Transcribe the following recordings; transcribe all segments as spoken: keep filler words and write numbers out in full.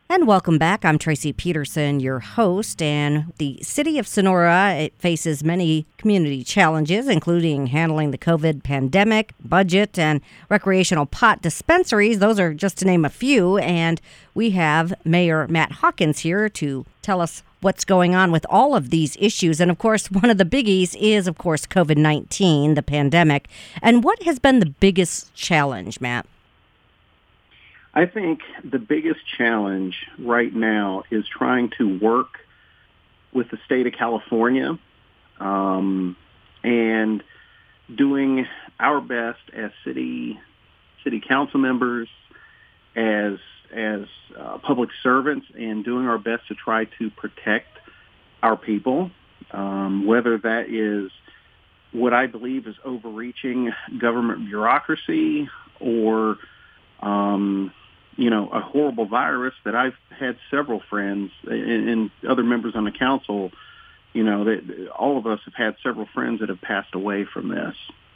And welcome back. I'm Tracy Peterson, your host. And the city of Sonora, it faces many community challenges, including handling the COVID pandemic, budget, and recreational pot dispensaries. Those are just to name a few. And we have Mayor Matt Hawkins here to tell us what's going on with all of these issues. And of course, one of the biggies is, of course, COVID nineteen, the pandemic. And what has been the biggest challenge, Matt? I think the biggest challenge right now is trying to work with the state of California um, and doing our best as city city council members, as as uh, public servants, and doing our best to try to protect our people, um, whether that is what I believe is overreaching government bureaucracy or um, you know, a horrible virus that I've had several friends and, and other members on the council, you know, that all of us have had several friends that have passed away from this.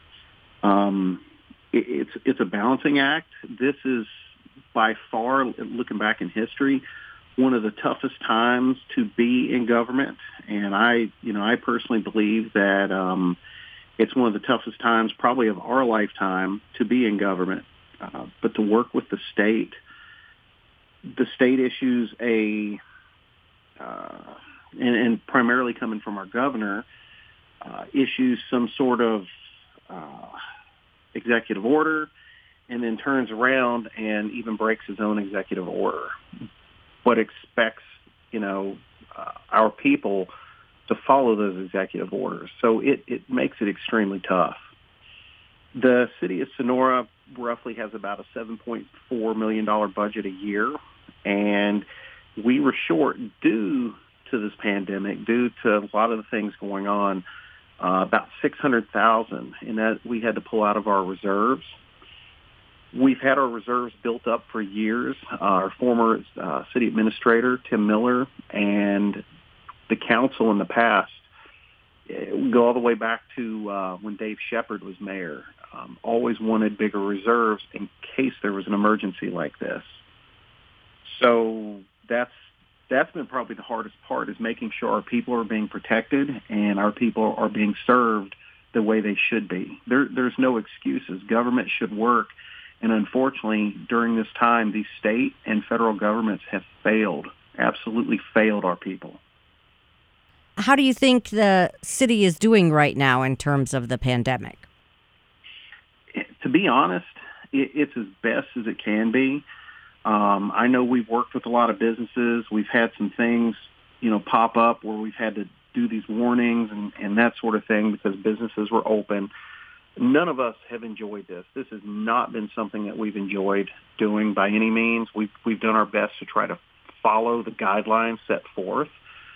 Um, it, it's it's a balancing act. This is by far, looking back in history, one of the toughest times to be in government. And I, you know, I personally believe that um, it's one of the toughest times probably of our lifetime to be in government. Uh, but to work with the state, the state issues a, uh, and, and primarily coming from our governor, uh, issues some sort of uh, executive order, and then turns around and even breaks his own executive order, but expects, you know, uh, our people to follow those executive orders. So it, it makes it extremely tough. The city of Sonora roughly has about a seven point four million dollars budget a year, and we were short due to this pandemic, due to a lot of the things going on, uh, about six hundred thousand dollars, and that we had to pull out of our reserves. We've had our reserves built up for years. Uh, our former uh, city administrator, Tim Miller, and the council in the past, we go all the way back to uh, when Dave Shepard was mayor, um, always wanted bigger reserves in case there was an emergency like this. So that's that's been probably the hardest part, is making sure our people are being protected and our people are being served the way they should be. There, there's no excuses. Government should work. And unfortunately, during this time, these state and federal governments have failed, absolutely failed our people. How do you think the city is doing right now in terms of the pandemic? To be honest, it's as best as it can be. Um, I know we've worked with a lot of businesses. We've had some things, you know, pop up where we've had to do these warnings and, and that sort of thing because businesses were open. None of us have enjoyed this. This has not been something that we've enjoyed doing by any means. We've, we've done our best to try to follow the guidelines set forth.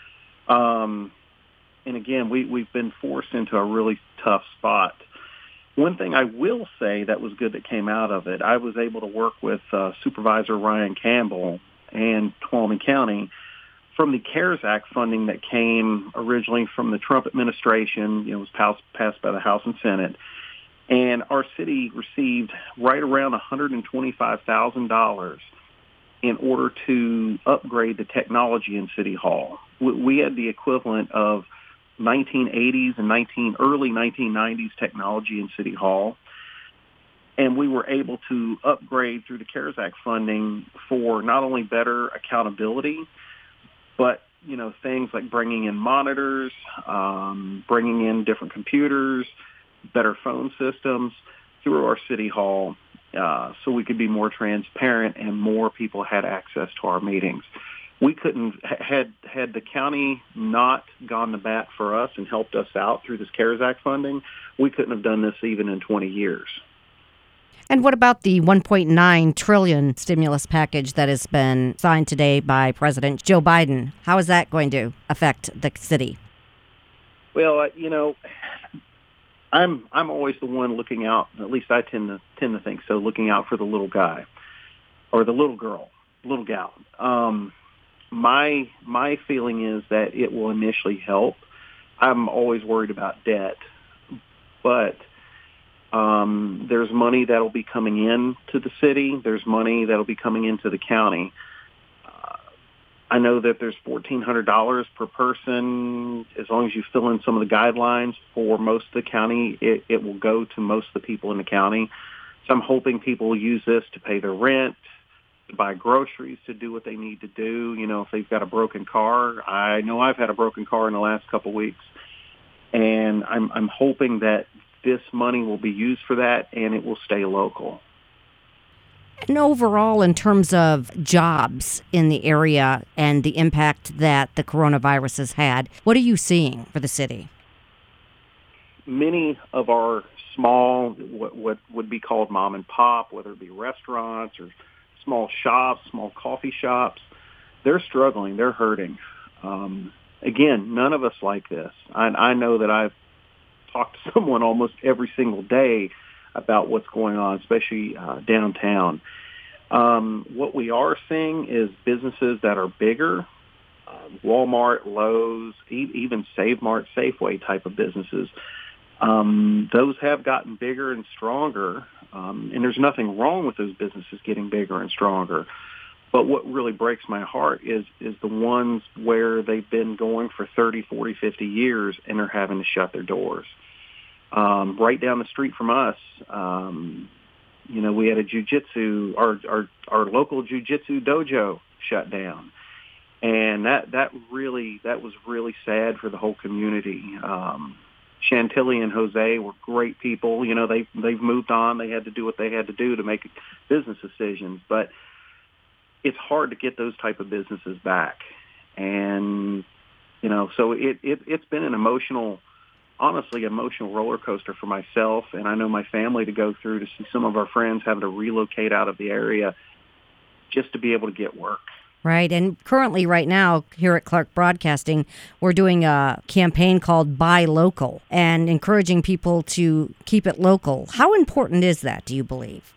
Um, and again, we, we've been forced into a really tough spot. One thing I will say that was good that came out of it, I was able to work with uh, Supervisor Ryan Campbell and Tuolumne County from the CARES Act funding that came originally from the Trump administration. You know, it was passed, passed by the House and Senate. And our city received right around one hundred twenty-five thousand dollars in order to upgrade the technology in City Hall. We had the equivalent of nineteen eighties and nineteen early nineteen nineties technology in City Hall, and we were able to upgrade through the CARES Act funding for not only better accountability, but you know things like bringing in monitors, um, bringing in different computers, better phone systems through our City Hall, uh, so we could be more transparent and more people had access to our meetings. We couldn't, had had the county not gone to bat for us and helped us out through this CARES Act funding, we couldn't have done this even in twenty years. And what about the one point nine trillion dollars stimulus package that has been signed today by President Joe Biden? How is that going to affect the city? Well, uh, you know, I'm I'm always the one looking out, at least I tend to tend to think so, looking out for the little guy or the little girl, little gal. Um, my my feeling is that it will initially help. I'm always worried about debt, but um, there's money that will be coming in to the city. There's money that will be coming into the county. Uh, I know that there's fourteen hundred dollars per person. As long as you fill in some of the guidelines for most of the county, it, it will go to most of the people in the county. So I'm hoping people will use this to pay their rent, to buy groceries, to do what they need to do. You know, if they've got a broken car. I know I've had a broken car in the last couple of weeks. And I'm, I'm hoping that this money will be used for that and it will stay local. And overall, in terms of jobs in the area and the impact that the coronavirus has had, what are you seeing for the city? Many of our small, what, what would be called mom and pop, whether it be restaurants or small shops, small coffee shops, they're struggling. They're hurting. Um, again, none of us like this. I, I know that I've talked to someone almost every single day about what's going on, especially uh, downtown. Um, what we are seeing is businesses that are bigger, uh, Walmart, Lowe's, e- even Save Mart, Safeway type of businesses. Um, those have gotten bigger and stronger, um, and there's nothing wrong with those businesses getting bigger and stronger. But what really breaks my heart is is the ones where they've been going for thirty, forty, fifty years, and they're having to shut their doors. Um, right down the street from us, um, you know, we had a jiu-jitsu, our, our, our local jiu-jitsu dojo shut down. And that, that really, that was really sad for the whole community. Um, Chantilly and Jose were great people. You know, they, they've moved on. They had to do what they had to do to make business decisions. But it's hard to get those type of businesses back. And, you know, so it, it, it's been an emotional honestly emotional roller coaster for myself, and I know my family to go through, to see some of our friends having to relocate out of the area just to be able to get work. Right. And currently right now here at Clark Broadcasting, we're doing a campaign called Buy Local and encouraging people to keep it local. How important is that, do you believe?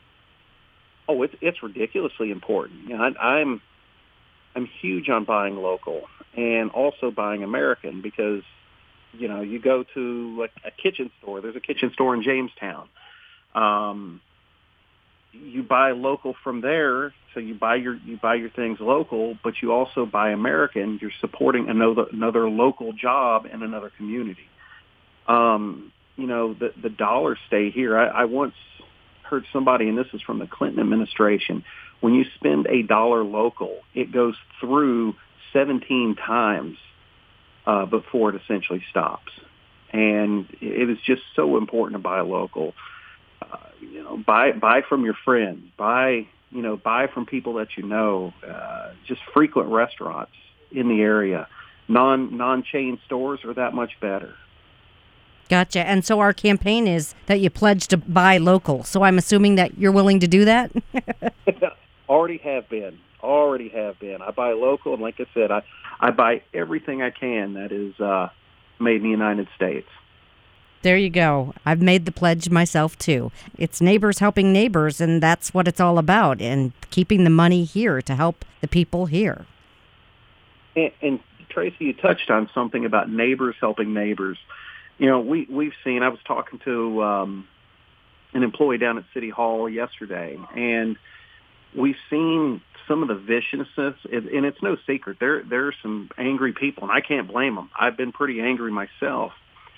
Oh, it's it's ridiculously important. You know, I, I'm I'm huge on buying local and also buying American because, you know, you go to a, a kitchen store. There's a kitchen store in Jamestown. Um, you buy local from there, so you buy your you buy your things local, but you also buy American. You're supporting another another local job in another community. Um, you know, the the dollars stay here. I, I once heard somebody, and this is from the Clinton administration, when you spend a dollar local, it goes through seventeen times uh, before it essentially stops. And it is just so important to buy local. Uh, you know, buy buy from your friends. Buy you know buy from people that you know. Uh, just frequent restaurants in the area. Non non chain stores are that much better. Gotcha. And so our campaign is that you pledge to buy local. So I'm assuming that you're willing to do that? Already have been. Already have been. I buy local, and like I said, I, I buy everything I can that is uh, made in the United States. There you go. I've made the pledge myself, too. It's neighbors helping neighbors, and that's what it's all about, and keeping the money here to help the people here. And, and Tracy, you touched on something about neighbors helping neighbors. You know, we, we've seen, I was talking to um, an employee down at City Hall yesterday, and we've seen some of the viciousness, and it's no secret. There, there are some angry people, and I can't blame them. I've been pretty angry myself.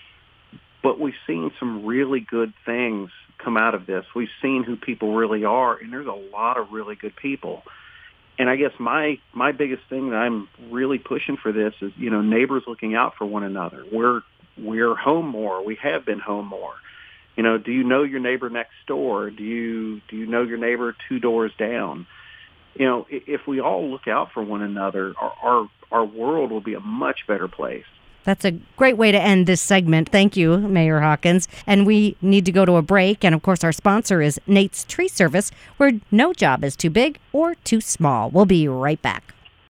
But we've seen some really good things come out of this. We've seen who people really are, and there's a lot of really good people. And I guess my, my biggest thing that I'm really pushing for this is, you know, neighbors looking out for one another. We're We're home more. We have been home more. You know, do you know your neighbor next door? Do you do you know your neighbor two doors down? You know, if we all look out for one another, our our, our world will be a much better place. That's a great way to end this segment. Thank you, Mayor Hawkins. And we need to go to a break. And, of course, our sponsor is Nate's Tree Service, where no job is too big or too small. We'll be right back.